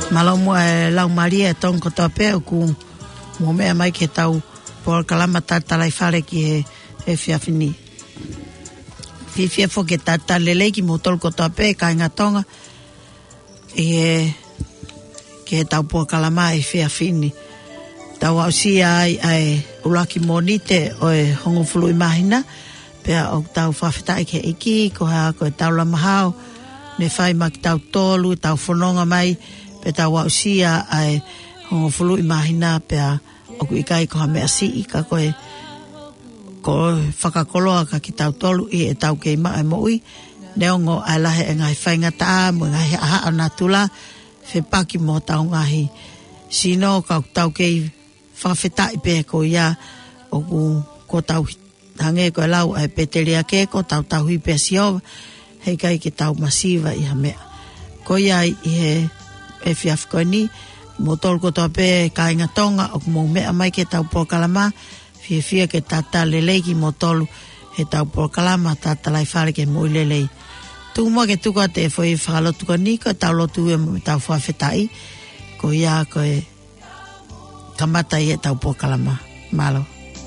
Malomo e lau Maria e tong ko tope o ku mo mea mai ke tau por kalama tatalai whare ki e whiawhini. Whiwhia fo ke tata lele ki mo tol ko tope ka inga tonga e ke tau por kalama e whiawhini. Tau au sia ai ulaki monite o e hongo fulu imahina pea o tau whawhitai ke iki ko hea ko e tau lamahau ne whai maki tau tolu tau whanonga mai pe tau au sia ai hongo fulu imahina pea o ku ikai ko hame asi ika koe ko whakakoloa ka ki tau tolu i e tau kei maa e moui neongo ai lahe e ngai whainga taa mo ngai aha ana tula whepaki mo tau ngahi sino ka tau kei whawhetai pe ko ia o ko tau hange ko lau ai peteria ke ko tau hui pe siova hei kai ki tau masiva i hamea ko ia i he e whiafkoni mo tol ko tope ka inga tonga o mo mea mai ke tau pokalama fia ke tata lelei ki mo tolu he tau pokalama tata lai whare ke mo lelei tu mo ke tuka te foi whakalotu ka ni ko tau lotu e mo tau whawhetai ko ia ko e kamata i e tau pokalama malo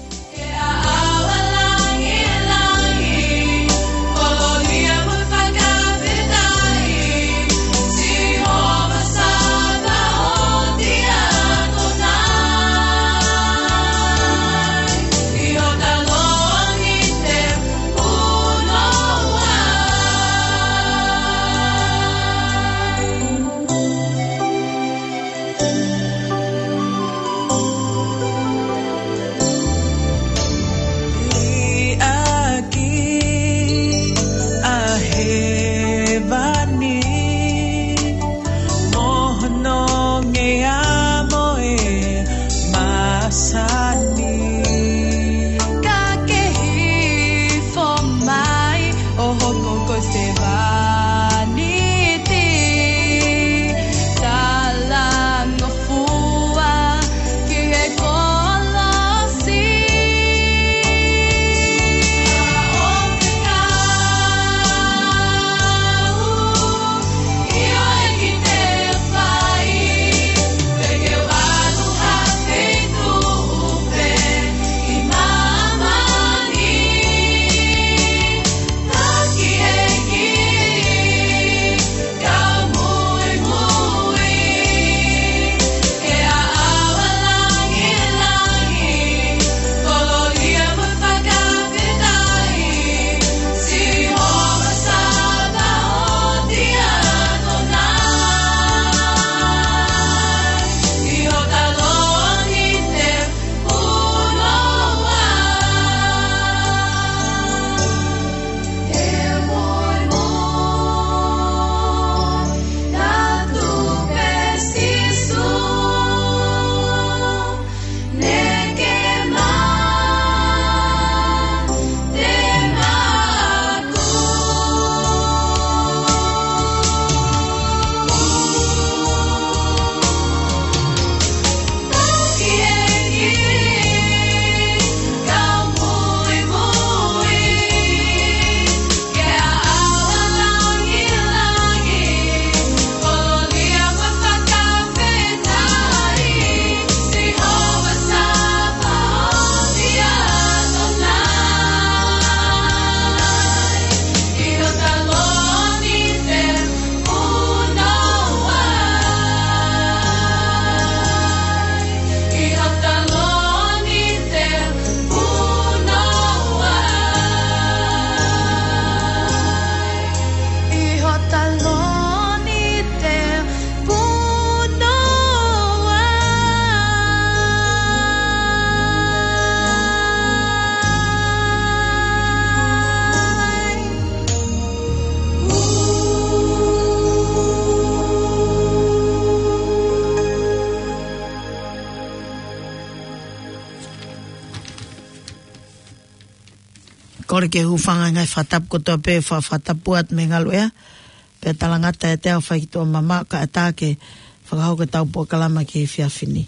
kore ke hufanga ngai whatap ko toa pe whatapuat me ngaloea pe talangata e teo whaikitoa mama ka ata ke whakahau ke tau pokalama ke whiawhini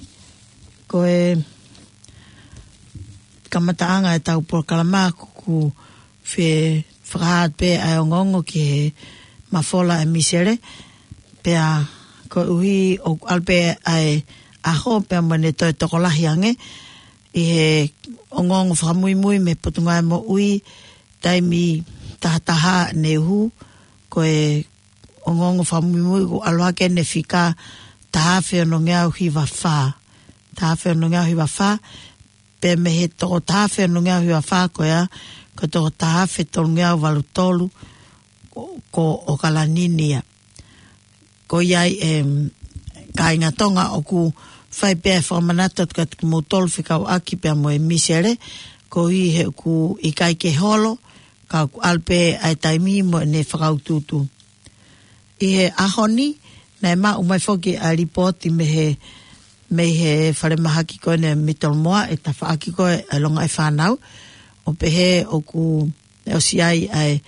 ko e kamataanga e tau pokalama ku whakahat pe ai ongongo ke mafola e misere pe a ko uhi o alpe ai aho pe mane to tokolahi ange I he ongongo whamui me putungai mo ui taimi tahataha ne hu ko e ongongo whamui ko aloha ke ne whika tahawhi no ngau hiwa wha. Tahawhi no ngau hiwa wha pe me he toko tahawhi no ngau hiwa wha ko ea ko toko tahawhi tolu ngau walu tolu ko o kalaninia. Ko iai ka inga tonga o ku whai pēr whamanata tuka mo tolu whikau aki pēr mo e misere ko I he ku I kai ke holo ka alpe ai taimi mo ne whakaututu. I he ahoni nei ma umai whoki a ripoti me he whare mahaki koe ne mitolmoa e ta whaaki koe a longa e whanau o pehe o ku o si ai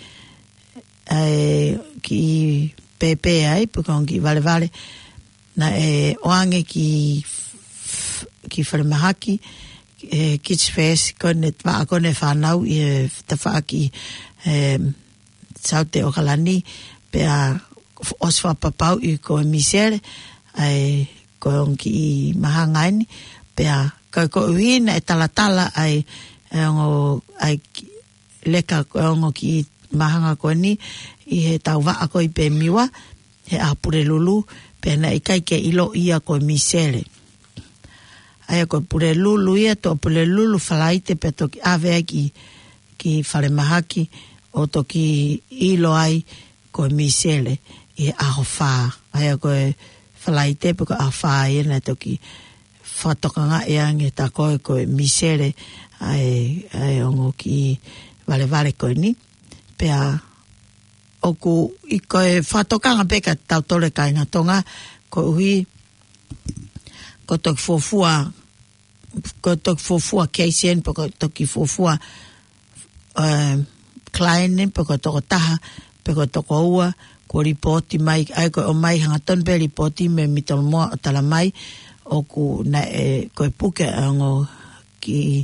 ki pepe ai pukong ki vale na oange ki whare mahaki kids fest kone twa kone whanau I te whaaki saute o kalani pe a oswa papau I ko misere ai ko ki mahangaini pe a ko uina e talatala ai leka ko ki mahanga ko ni I he tau waa ko I pe miwa he apure lulu pe na I kai ke ilo ia ko misere ai ko pure lulu ia to pure lulu falaite pe to ki ave ki fale mahaki o to ki ilo ai ko misere I aho wha ai ko falaite pe ko a wha ia na to ki whatokanga ia nge ta koe ko misere ai ongo ki vale ko ni pe a oku I koe whatokanga peka tau tole ka inga tonga ko hui ko toki fofua keisien po ko toki fofua client po ko toko taha po ko toko ua ko ripoti mai ai ko o mai hanga ton pe ripoti me mitolmoa o tala mai oku na ko puke ango ki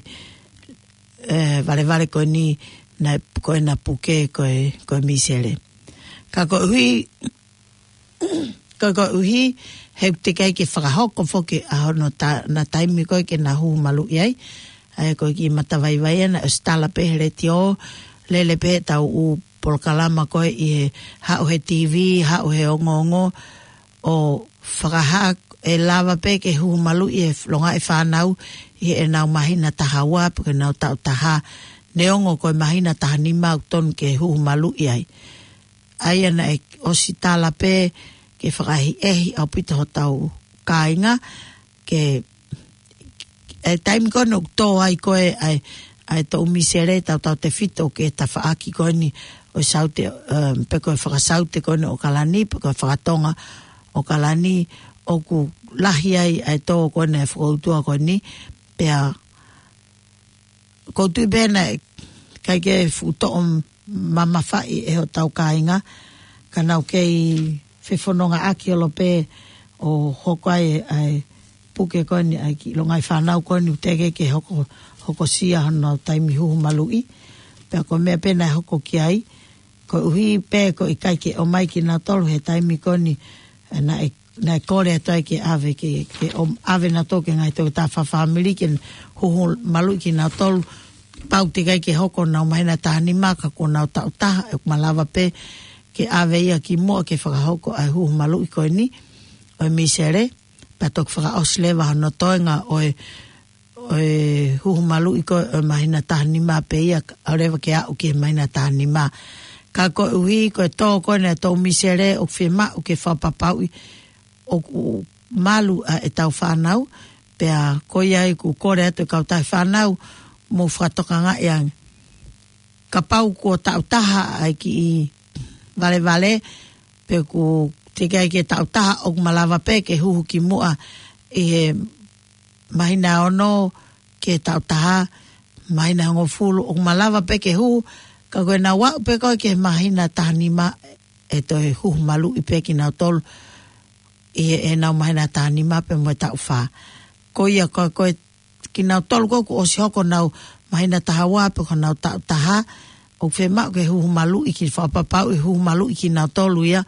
vale ko ni na ko na puke ko misere ka ko hui he te kai ke whakahoko whoke aho no na taimi koe ke na hu malu iai ai koe ki matawaiwai na stala pehere tio lele pe tau u polkalama koe I he hao he TV hao he ongo o whakaha e lava pe ke hu malu I he longa e whanau I he nau mahina taha wā puke nau tau taha neongo koe mahina taha ni mau ton ke hu malu iai ai ana e osi tala pe ke whakahi au pita ho tau kāinga ke taimi kono tō ai koe ai tō umisere tau te whito ke ta whaaki koe ni o saute pe koe whakasaute kono o kalani pe koe whakatonga o kalani o ku lahi ai tō koe e whakautua koe ni pe a koutu bēna kai ke whuto o mamawhai e ho tau kāinga ka nau kei whewhanonga aki olo pe o hokai ai puke koni ai ki longai whanau koni utege ke hoko sia hana taimi huhu malui pe ko mea pena hoko ki ai ko uhi pe ko I kai ke o mai ki na tolu he taimi koni na kore atoi ke ave ke ave na toke ngai to ta family ke huhu malui ki na tolu pau te kai ke hoko na maina tahani maka ko na ta malava pe ke ave ia ki moa ke whakahoko ai huhu malu I koe ni o misere patok whakaoslewa hano toenga o huhu malu I koe o mahina tahani mā pe ia arewa ke au ke mahina tahani mā ka koe uhi koe tō koe ne tō misere o whima o ke whapapau o malu e tau whanau pe a koe ai ku kore atu kau tai whanau mo whatokanga iang ka pau ko tau taha ai ki vale pe ku te kai ke tau taha o malawa pe ke huhu ki mua I he mahina ono ke tau taha mahina hongo fulu o malawa pe ke huhu ka koe na wau pe koe ke mahina tahanima e to he huhu malu I pe ki nau tolu I he nau mahina tahanima pe mo tau wha ko ia koe ki nau tolu koku o si hoko nau mahina taha wā pe ko nau tau taha o whema ke huhu malu I ki whapapau I huhu malu I ki nau tolu ia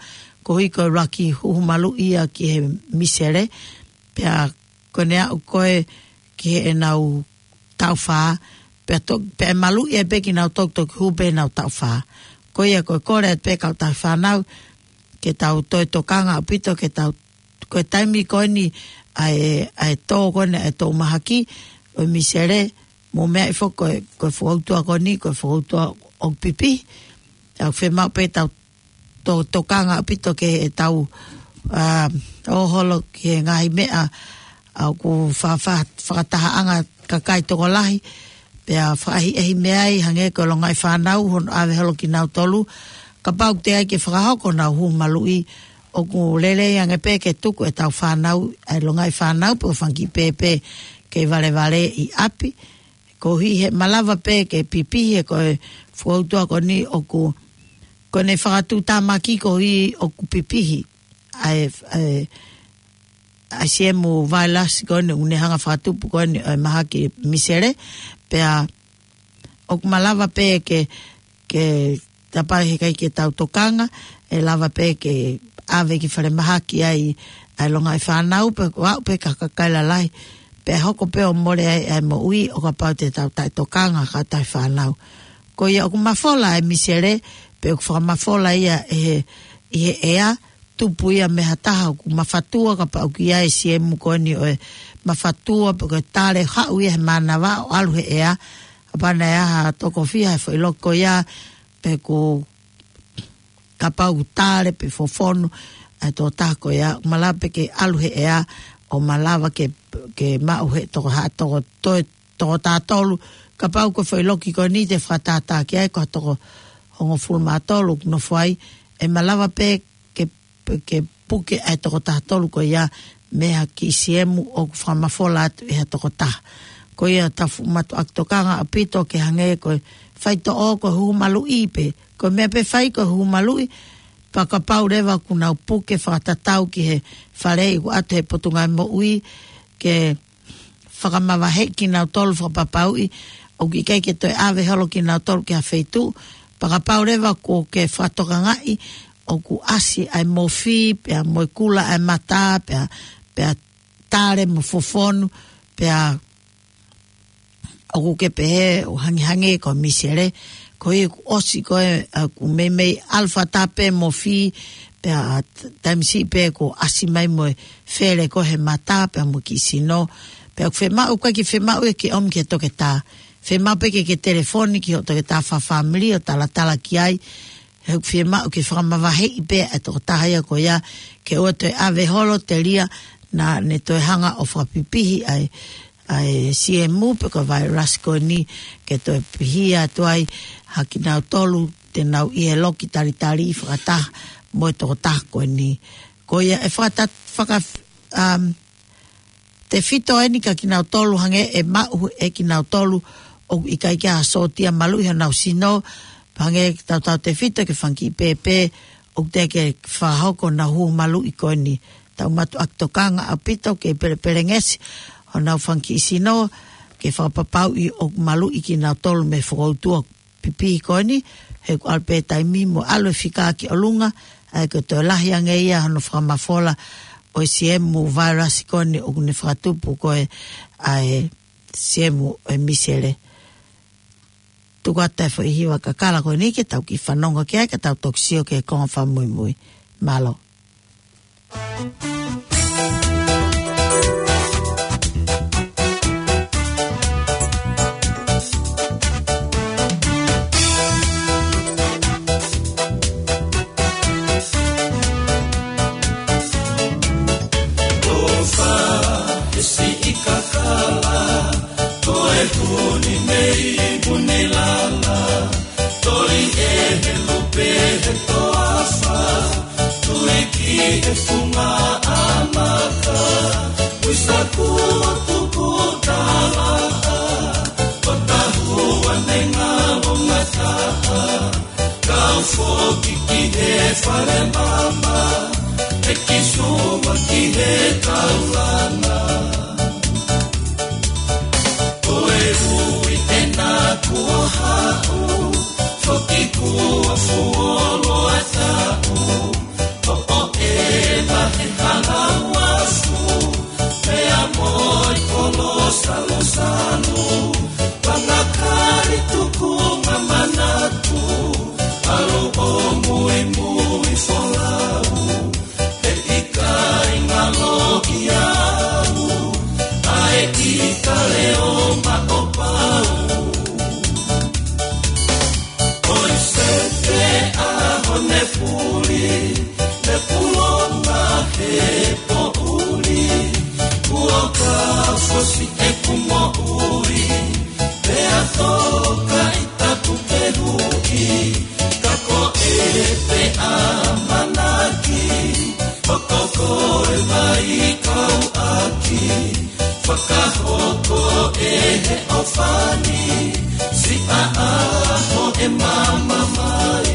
ko hiko raki humalu ia ki he misere, pea kone au koe ki he nau tauwha, pea malu ia pe ki nau tok hupe nau tauwha. Ko ia koe kore pe kau tauwha nau, ke tau toi tokanga apito, ke tau koe taimi koe ni ai tō kone ai tō mahaki, o misere, mo mea ifo koe whautua koni, koe whautua o pipi, au whemau pe tau tokanga apito ke tau oholo ki ngahi mea, au ku whakatahaanga kakai toko lahi, pea whaahi ehi meai hange ko longai whanau, hon awe holo ki nau tolu, ka pau te ai ke whakahoko nau humalui, o ku lele ange pe ke tuku e tau whanau, ai longai whanau, po whanki pepe ke vale i api, ko hi he malawa pe ke pipi he koe whautua ko ni o ku kone whakatu tamaki ko hi o ku pipihi, ai siemu vailas kone une hanga whakatupu kone maha ki misere, pea o ku malawa pe ke tapai he kai ke tau tokanga, e lava pe ke ave ki whare maha ki ai longa i whanau, pe wau pe kakakaila lai, pe hoko pe o more ai mo ui, o ka pau te tau tai tokanga ka tai whanau. Ko ia o ku mafola e misere, pe o ku whakamafola ia e ea, tupu ia me hataha o ku mafatua ka pau ki ai siemu koni o e mafatua, pe ko tare hau ia he manawa o alu he ea, apana ea ha toko fia he whailoko ia, pe ko kapau tare pe fofonu e tō tāko ia malape ke aluhe ea o malawa ke mauhe toko tātolu kapau ko whailoki ko ni te whatata ki ai ko toko hongo fulmatolu no whai e malawa pe ke puke ai toko tātolu ko ia mea ki siemu o whamafola atu e toko tā ko ia tafu matu aktokanga apito ke hange ko whaito o ko humalu ipe ko mea pe whai ko humalui, pakapau rewa kuna upuke whakatatau ki he wharei ku atu he potungai mo ui, ke whakamawahe ki nau tolu whakapapaui, o ki kei ke toi awe holo ki nau tolu ki ha wheitu, pakapau rewa ko ke whatoka ngai, o ku asi ai mofi, pea moikula ai mata, pea tare mo fofonu, pea o ku ke pehe o hangi ko misere, ko e osi ko e ku mei alfa tape mo fi pe a tamsi pe ko asimai mo fere ko he mata pe mo kisino pe fe ma o ki fe ma o ki om ke to ke ta fe ma pe ke telefoni ki o to ke ta fa family o tala ki ai he fe ma o ki fa ma va he pe e to ta ya ko ya ke o te ave holo te lia na ne to hanga o fa pipi ai siemu pe ko vai rasko ni ke to pihia to ai haki nau tolu te nau i he loki tari whakata mo e toko tako ni. Ko ia e whaka te whito e ni ka ki nau tolu hange e mau e ki nau tolu o i kai kia sotia malu i nau sino hange tau te whito ke whanki pepe o te ke whahoko na hu malu i koe ni. Tau matu aktokanga a pito ke perengesi o nau whanki sino ke whakapapau i o malu i ki nau tolu me whakautua pipi koni, he ku alpe taimi mo alo fika ki olunga, ai ko to lahi ange ia hano whamafola o siemu virus koni o kune whakatupu koe ai siemu e misere. Tuku atai fo ihiwa kakala koe ni ke tau ki whanonga ki ai ka tau toksio ke konga whamui. Malo. Kuni mei kuni lala, tori e he lupe he toafa, tui ki he funga amaka, wisa kua tuku talaha, kota hua nenga wonga taha, kau foki ki he whare mama, he kisuma ki he taulana. Kua hau, whaki kua fuolo atau, o whakahoko he awhani, si aho e mama mai.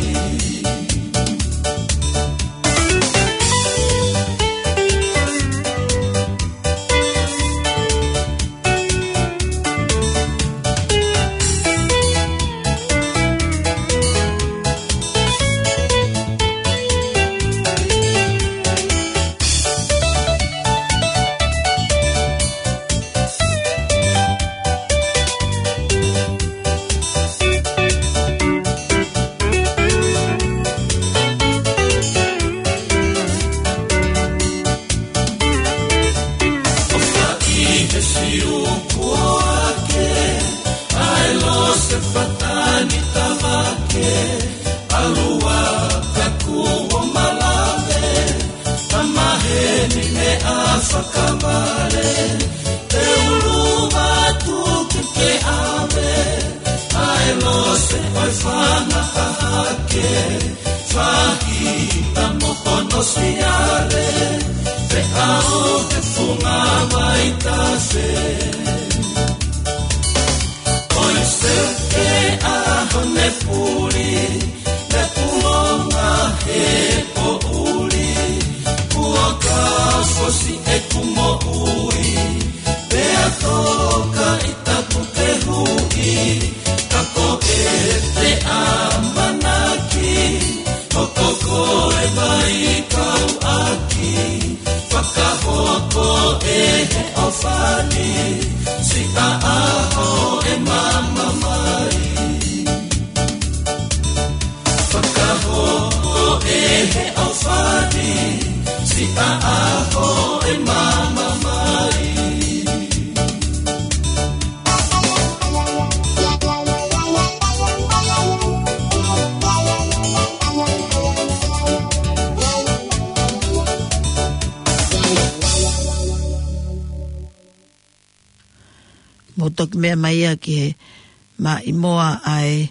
Motok mea maia ke ma imoa ai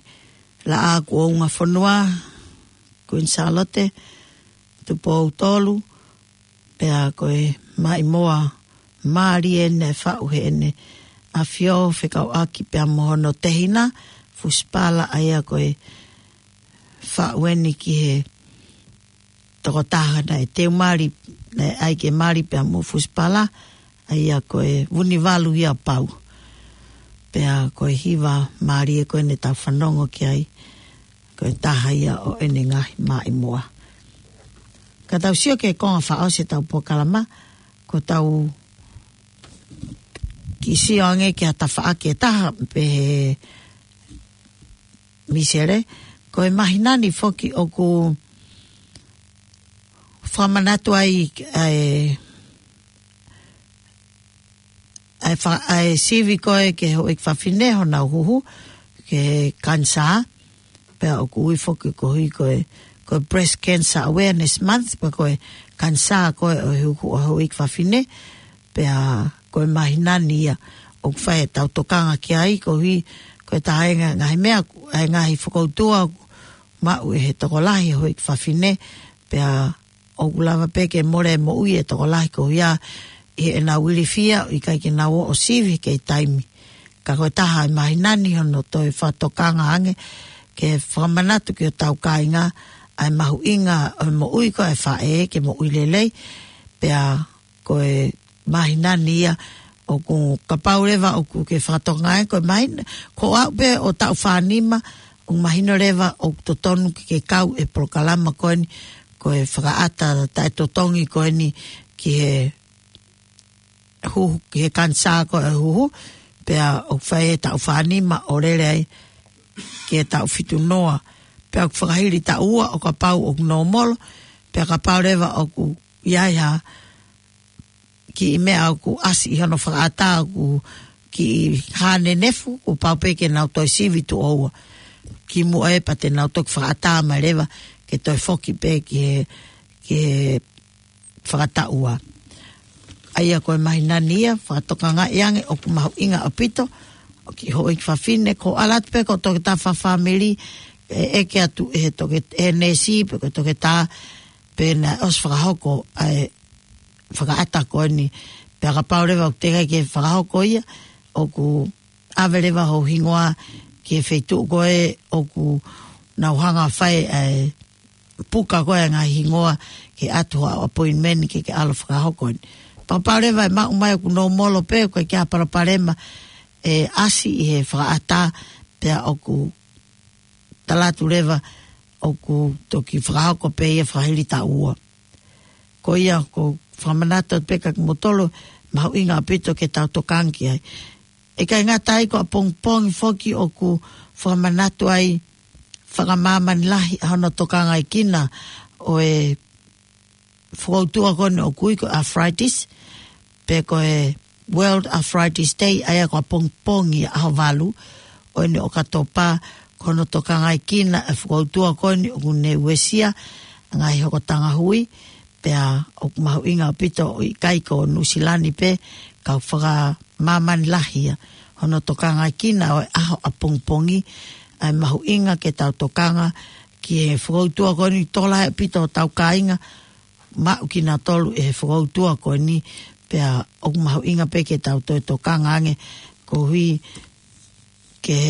la a kua unga whanua, Queen Charlotte, tupo tolu, pea koe ma imoa maari ene whau he ene a whio whekau aki pea mohono tehina, fuspala aia koe whau ene ki he toko tahana e teo maari, ai ke maari pea mo fuspala, aia koe wunivalu ia pau. Pea koe hiwa maari e koe ne tau whanongo ki ai, koe taha ia o ene ngahi mai moa. Ka tau sio ke konga whao se tau pokalama, ko tau ki sio ange ki a ta wha ke taha pe he misere, koe mahinani foki o ku whamanatu ai ai sivi koe ke ho ik whawhine ho nau huhu ke kansa pea o ku uifoki ko hui koe Breast Cancer Awareness Month pa koe kansa koe o huku o ho ik whawhine pea koe mahinani ia o ku whae tau tokanga ki ai ko hui koe ta haenga ngahi mea ngahi whakautua mau e he tokolahi ho ik whawhine pea o ku lava peke more mo ui e tokolahi ko hui a e na wili fia i kai ki na o sivi ke taimi. Ka koe taha i mahinani hono toi whatokanga ange ke whamanatu ki o tau kainga ai mahu inga o mo ui koe whae ke mo ui lelei pea koe mahinani ia o ku kapaurewa o ku ke whatokangai koe mahina ko au pe o tau whanima o mahino rewa o totonu ke kau e prokalama koe ni koe whakaata tai totongi koe ni ki he huhu ki he kansa ko e huhu pea o whae tau whanima o rere ai ki e tau whitu noa pea o whakahiri ta ua o ka pau o nomolo pea ka pau rewa o ku iaiha ki i mea o ku asi i hano whakaata o ku ki hane nefu o pau peke nau toi sivi tu oua ki mua e pa te nau toki whakaata ma rewa ke toi foki pe ki he whakata ua aia koe mahinani ia, whakatoka ngā iange o ku mahu inga apito, o ki ho ik whawhine, ko alat pe ko toke tā whawhamiri, eke atu e toke nesi, pe ko toke tā, pe na os whakahoko, ai whakaata koe ni, Pea ka paurewa o te kai ke whakahoko ia, o ku awerewa ho hingoa ke wheitu koe, o ku nauhanga whai puka koe ngā hingoa ke atua appointment ke alo whakahoko. Paurewa e mau mai o ku no molo pe, koe kia paraparema asi i he whakaata, pea o ku talatu rewa, o ku toki whakahoko pe ia whahiri ta ua. Ko ia, ko whamanata peka ki motolo, mahu inga apito ke tau tokangi ai. E kai ngata ai ko a pongpongi foki o ku whamanatu ai whakamamani lahi hana tokanga i kina o e whakautua kone o kui ko arthritis, pe ko e World Arthritis Day ai a ko a pongpongi a havalu, o ene o katopa kono tokanga i kina e whakautua kone o kune uesia, ngai hoko tanga hui, pea o mahu inga pito o i kaiko o Nusilani pe, ka whaka mamani lahia. Hono tokanga i kina o aho a pongpongi, ai mahu inga ke tau tokanga, ki e whakautua koni tola he pito o tau kainga, mau ki nga tolu e whakautua koni, pea o mahu inga pe ke tau toi tokanga ange, ko hui ke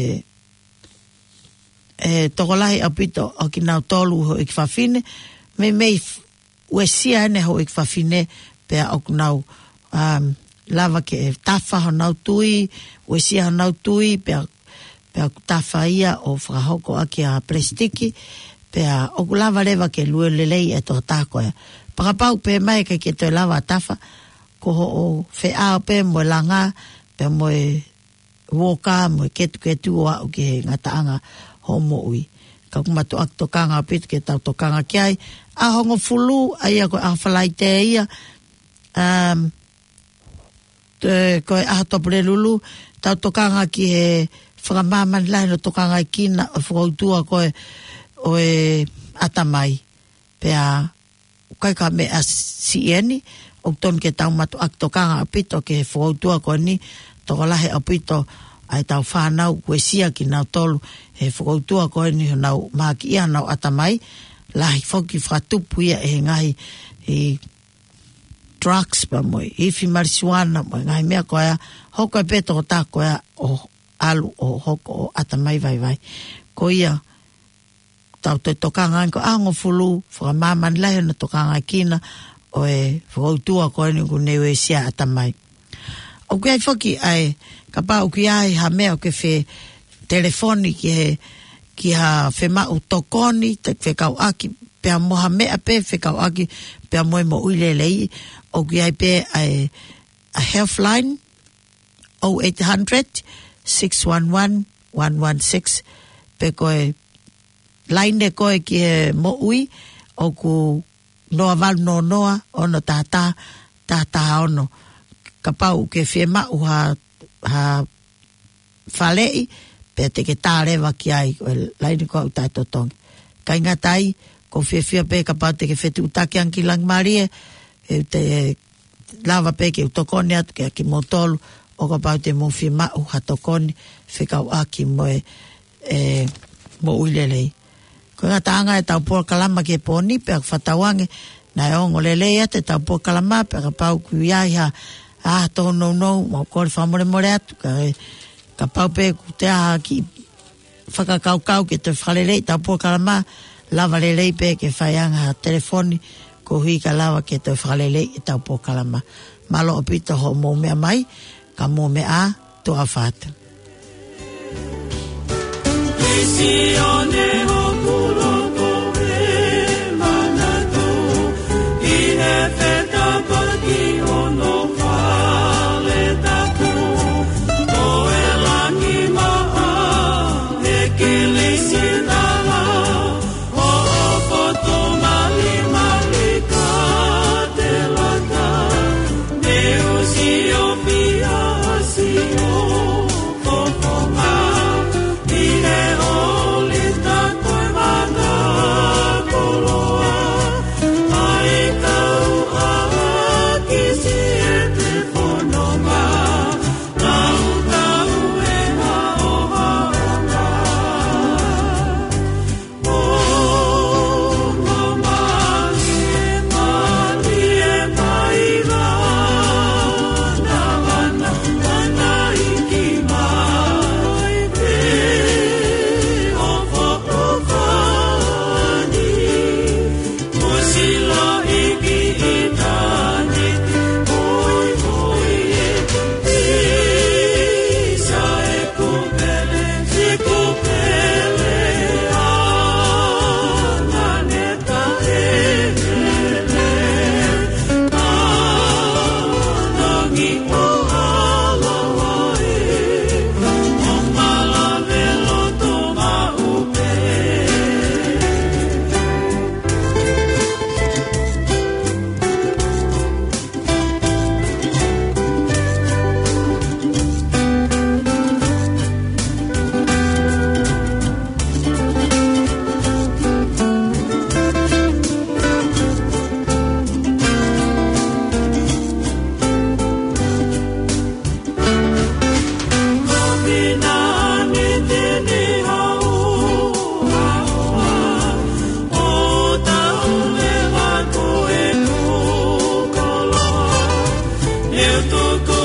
tokolahi a pito o ki nga tolu ho ik whawhine, mei uesia ene ho ik whawhine, pea o kunau lava ke tafa ho nau tui, uesia ho nau tui, pea tafa ia o whakahoko aki a plastiki, pea o lava rewa ke lue lelei e toha tākoea. Pakapau pe mai ke te lava tafa, ko ho o whea pe mo langa, pe mo woka, mo ketu o au ke ngataanga ho mo ui. Ka kumatu ak tokanga pit ke tau tokanga kiai, a hongo fulu, ai a koe a whalai te ia, koe a topure lulu, tau tokanga ki he whakamamani lahi no tokanga i kina, o whakautua koe o e atamai. Pea, kai ka me a sieni, o ton ke tau matu ak tokanga apito ke whakautua koe ni, toko lahi apito, ai tau whanau kuesia ki nau tolu, he whakautua koe ni nau maki ia nau atamai, lahi whaki whatupu ia e ngahi i drugs pa moi, ifi marisuana moi, ngahi mea koea, hoko e peto o tā koea o alu o hoko o atamai vai. Ko ia, tau te tokanga anko ango fulu, whakamamani lahi na tokanga kina, o e whakautua koe ni ku newe sia atamai. O kia whaki ai, ka pā o kia ai ha mea o ke whe telefoni ki ha whe mau tokoni, te whekau aki, pia moha mea pe whekau aki, pia moe mo uile lei, o kia ai pe ai a healthline, 0800 611 116, pe koe laine koe ki he mo ui, o ku noa val noa, ono tata ono, ka pau ke whe mau ha whalei, pe te ke tārewa ki ai, laini koe utai totongi. Kai ngatai, ko whia pe ka pau te ke whetu utaki anki langmarie, te lava pe ke utokoni atu ke aki motolu, o ka pau te mo whia mau ha tokoni, whekau aki moe mo uilelei. Ko ngataanga e tau pua kalama ke poni, pe ak whatawange, na e ongo lelei ate tau pua kalama, pe ka pau kui ai ha tō no, mau kore whamore atu, ka pau pe ku te aha ki whakakaukau ke te whalelei, tau pua kalama, lava lelei pe ke whaianga telefoni, ko hui ka lava ke te whalelei e tau pua kalama. Malo opita ho mō mea mai, ka mō mea tō a whāta. Visione o kuroko e manatu, ine feta pagi ono whale taku, koe langi maa, e kilisi nala, o foto mali ka te lata, ne usio pia asio, koponga, ine olita koe mana. Eu tô